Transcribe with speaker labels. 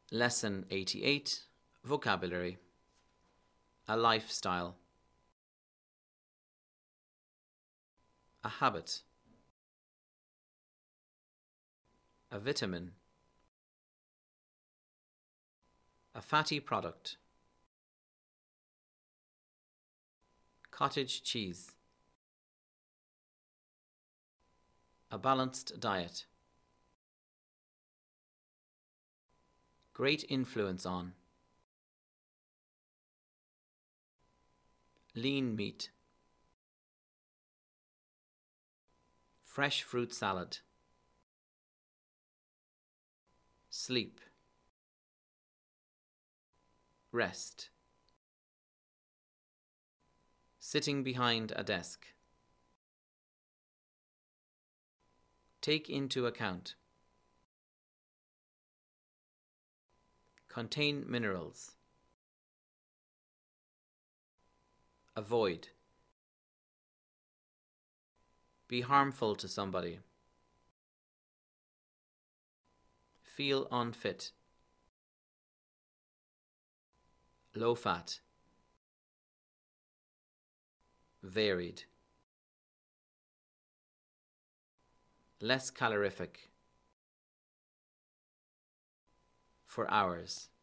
Speaker 1: Lesson 88, Vocabulary. A lifestyle. A habit. A vitamin. A fatty product. Cottage cheese. A balanced diet. Great influence on. Lean meat. Fresh fruit salad. Sleep. Rest. Sitting behind a desk. Take into account. Contain minerals. Avoid. Be harmful to somebody. Feel unfit. Low fat. Varied. Less calorific. For hours.